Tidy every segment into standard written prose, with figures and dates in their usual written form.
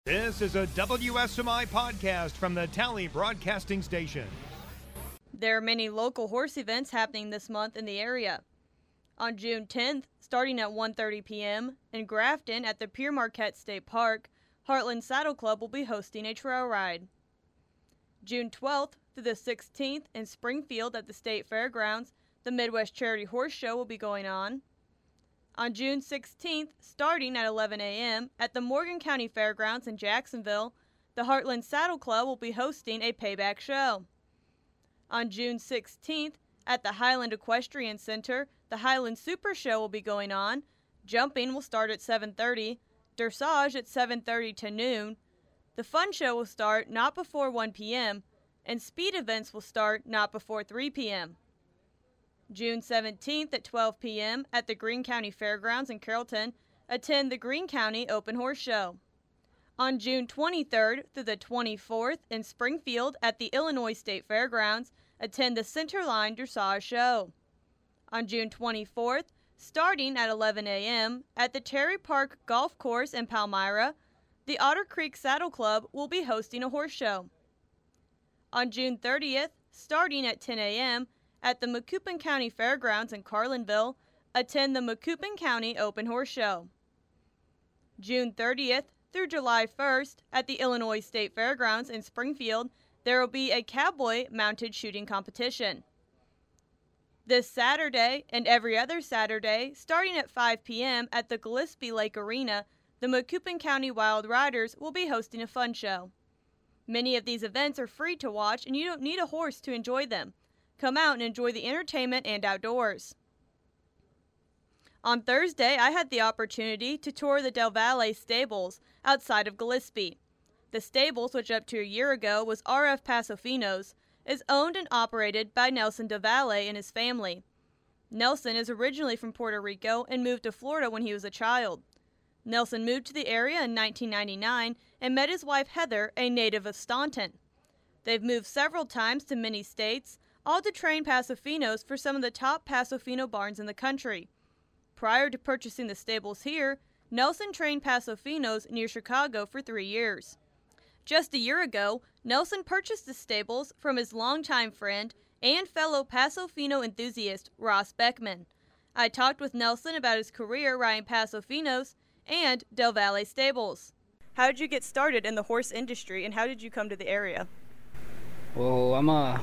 This is a WSMI podcast from the Tally Broadcasting Station. There are many local horse events happening this month in the area. On June 10th, starting at 1:30 p.m. in Grafton at the Pere Marquette State Park, Heartland Saddle Club will be hosting a trail ride. June 12th through the 16th in Springfield at the State Fairgrounds, the Midwest Charity Horse Show will be going on. On June 16th, starting at 11 a.m. at the Morgan County Fairgrounds in Jacksonville, the Heartland Saddle Club will be hosting a payback show. On June 16th, at the Highland Equestrian Center, the Highland Super Show will be going on. Jumping will start at 7:30, dressage at 7:30 to noon. The fun show will start not before 1 p.m., and speed events will start not before 3 p.m. June 17th at 12 p.m. at the Greene County Fairgrounds in Carrollton, attend the Greene County Open Horse Show. On June 23rd through the 24th in Springfield at the Illinois State Fairgrounds, attend the Centerline Dressage Show. On June 24th, starting at 11 a.m. at the Terry Park Golf Course in Palmyra, the Otter Creek Saddle Club will be hosting a horse show. On June 30th, starting at 10 a.m., at the Macoupin County Fairgrounds in Carlinville, attend the Macoupin County Open Horse Show. June 30th through July 1st at the Illinois State Fairgrounds in Springfield, there will be a cowboy mounted shooting competition. This Saturday and every other Saturday, starting at 5 p.m. at the Gillespie Lake Arena, the Macoupin County Wild Riders will be hosting a fun show. Many of these events are free to watch, and you don't need a horse to enjoy them. Come out and enjoy the entertainment and outdoors. On Thursday, I had the opportunity to tour the Del Valle stables outside of Gillespie. The stables, which up to a year ago was RF Paso Finos, is owned and operated by Nelson Del Valle and his family. Nelson is originally from Puerto Rico and moved to Florida when he was a child. Nelson moved to the area in 1999 and met his wife Heather, a native of Staunton. They've moved several times to many states, all to train Paso Finos for some of the top Paso Fino barns in the country. Prior to purchasing the stables here, Nelson trained Paso Finos near Chicago for 3 years. Just a year ago, Nelson purchased the stables from his longtime friend and fellow Paso Fino enthusiast, Ross Beckman. I talked with Nelson about his career riding Paso Finos and Del Valle stables. How did you get started in the horse industry, and how did you come to the area? Well, I'm a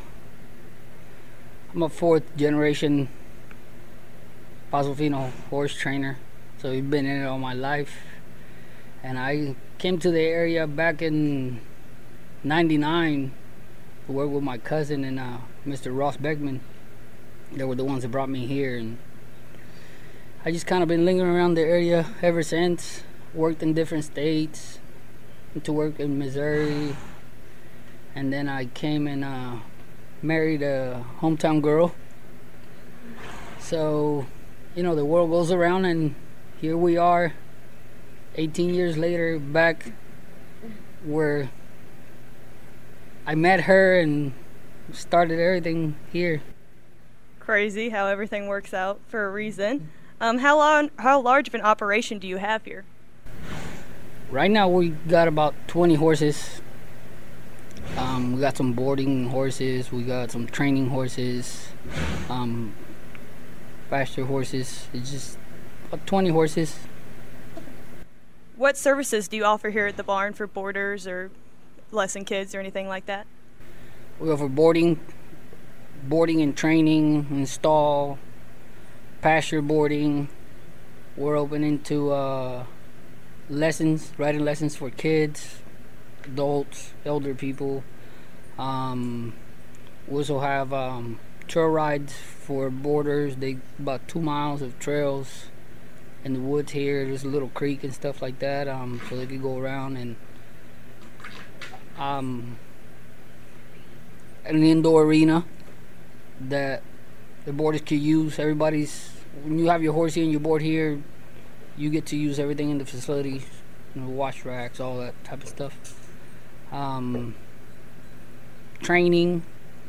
fourth generation Paso Fino horse trainer, so I've been in it all my life. And I came to the area back in '99 to work with my cousin and Mr. Ross Beckman. They were the ones that brought me here, and I just kind of been lingering around the area ever since. Worked in different states, went to work in Missouri, and then I came and married a hometown girl. So, you know, the world goes around, and here we are 18 years later, back where I met her and started everything here. Crazy how everything works out for a reason. How large of an operation do you have here? Right now we got about 20 horses. We got some boarding horses, we got some training horses, pasture horses. It's just about 20 horses. What services do you offer here at the barn for boarders or lesson kids or anything like that? We offer boarding and training, install, pasture boarding. We're open into riding lessons for kids, adults, elder people. We also have trail rides for boarders. They about 2 miles of trails in the woods here. There's a little creek and stuff like that, so they could go around, and an indoor arena that the boarders could use. When you have your horse here and you board here, you get to use everything in the facility, wash racks, all that type of stuff. Training.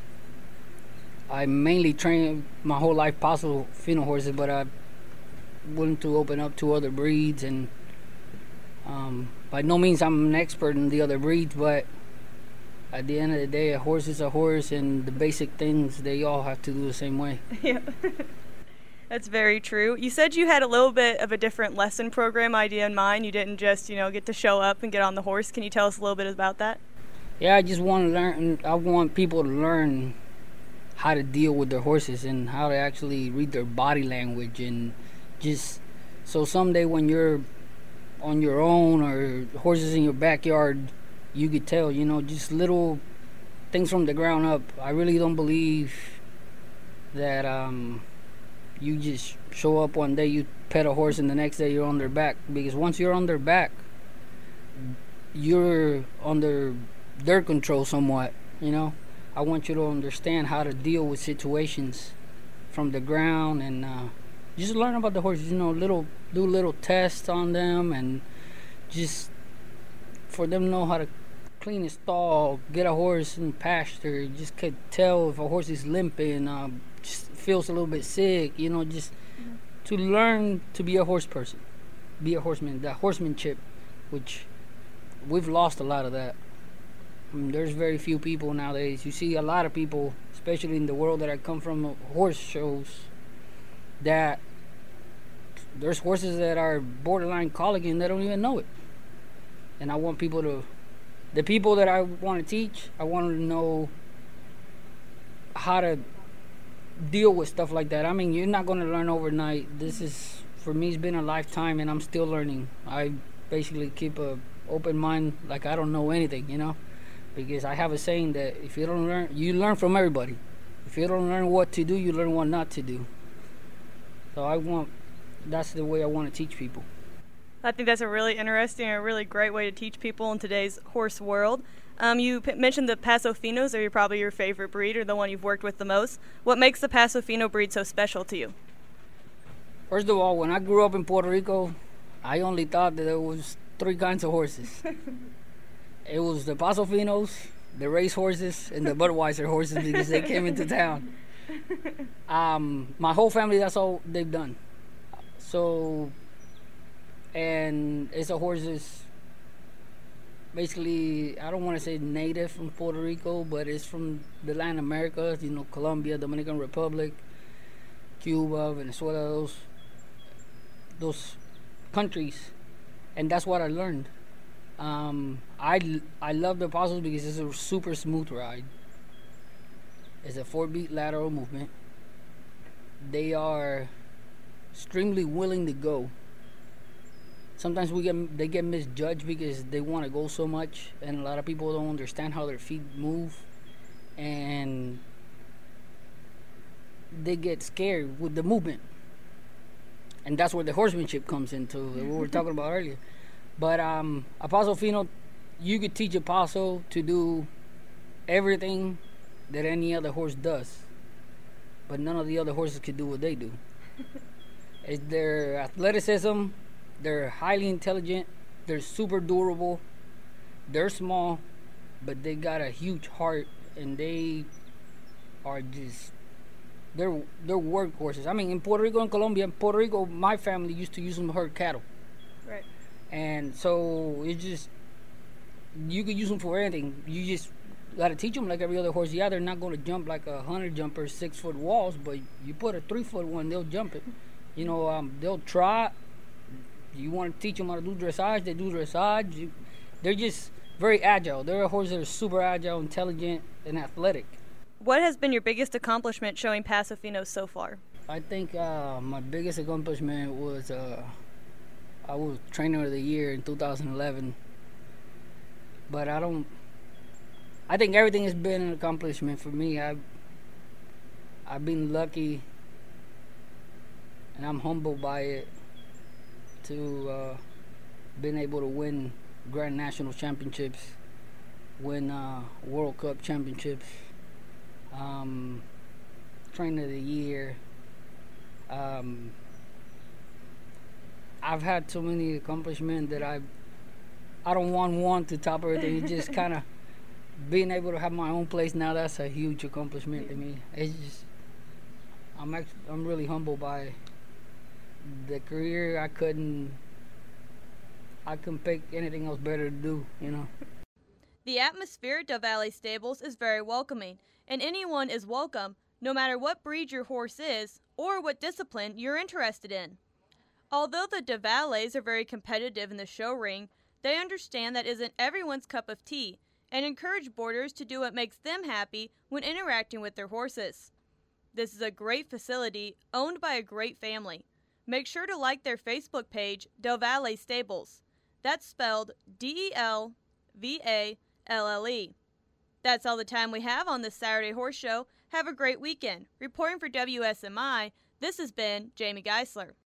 I mainly train my whole life Paso Fino horses, but I wanted to open up to other breeds and by no means I'm an expert in the other breeds, but at the end of the day, a horse is a horse, and the basic things, they all have to do the same way. Yeah. That's very true. You said you had a little bit of a different lesson program idea in mind. You didn't just, get to show up and get on the horse. Can you tell us a little bit about that? Yeah, I just want to learn. I want people to learn how to deal with their horses and how to actually read their body language, and just so someday when you're on your own or horses in your backyard, you could tell, just little things from the ground up. I really don't believe that you just show up one day, you pet a horse, and the next day you're on their back. Because once you're on their back, you're under their control somewhat, I want you to understand how to deal with situations from the ground, and just learn about the horses, do little tests on them, and just for them to know how to clean a stall, get a horse in pasture. Just could tell if a horse is limping, just feels a little bit sick, just to learn to be a horse person, be a horseman, that horsemanship, which we've lost a lot of that. There's very few people nowadays. You see a lot of people, especially in the world that I come from, horse shows, that there's horses that are borderline colicky and they don't even know it. And I want people to, the people that I want to teach, I want them to know how to deal with stuff like that. I mean, you're not going to learn overnight. This is, for me, it's been a lifetime, and I'm still learning. I basically keep a open mind, like I don't know anything, because I have a saying that if you don't learn, you learn from everybody. If you don't learn what to do, you learn what not to do. So that's the way I want to teach people. I think that's a really interesting and a really great way to teach people in today's horse world. You mentioned the Paso Finos are probably your favorite breed, or the one you've worked with the most. What makes the Paso Fino breed so special to you? First of all, when I grew up in Puerto Rico, I only thought that there was 3 kinds of horses. It was the Paso Finos, the race horses, and the Budweiser horses, because they came into town. My whole family, that's all they've done. So, and it's a horse that's basically, I don't want to say native from Puerto Rico, but it's from the Latin America, Colombia, Dominican Republic, Cuba, Venezuela, those countries. And that's what I learned. I love the Pasos because it's a super smooth ride. It's a 4-beat lateral movement. They are extremely willing to go. Sometimes they get misjudged because they want to go so much, and a lot of people don't understand how their feet move, and they get scared with the movement. And that's where the horsemanship comes into what we were talking about earlier. But a Paso Fino, you could teach a Paso to do everything that any other horse does, but none of the other horses could do what they do. It's their athleticism. They're highly intelligent. They're super durable. They're small, but they got a huge heart, and they are just, they're workhorses. I mean, in Puerto Rico and Colombia, my family used to use them to herd cattle. Right. And so it's just, you could use them for anything. You just got to teach them like every other horse. Yeah, they're not going to jump like a 100-jumper 6-foot walls, but you put a 3-foot one, they'll jump it. They'll trot. You want to teach them how to do dressage, they do dressage. They're just very agile. They're a horse that are super agile, intelligent, and athletic. What has been your biggest accomplishment showing Paso Finos so far? I think my biggest accomplishment was I was trainer of the year in 2011. But I think everything has been an accomplishment for me. I've been lucky, and I'm humbled by it, to been able to win Grand National Championships, win World Cup Championships, Trainer of the Year. I've had so many accomplishments that I don't want one to top everything. It's just kind of being able to have my own place now. That's a huge accomplishment to me. It's just, I'm really humbled by the career. I couldn't I can pick anything else better to do, you know. The atmosphere at Del Valle Stables is very welcoming, and anyone is welcome, no matter what breed your horse is or what discipline you're interested in. Although the Del Valles are very competitive in the show ring, they understand that isn't everyone's cup of tea and encourage boarders to do what makes them happy when interacting with their horses. This is a great facility owned by a great family. Make sure to like their Facebook page, Del Valle Stables. That's spelled Delvalle. That's all the time we have on this Saturday Horse Show. Have a great weekend. Reporting for WSMI, this has been Jamie Geisler.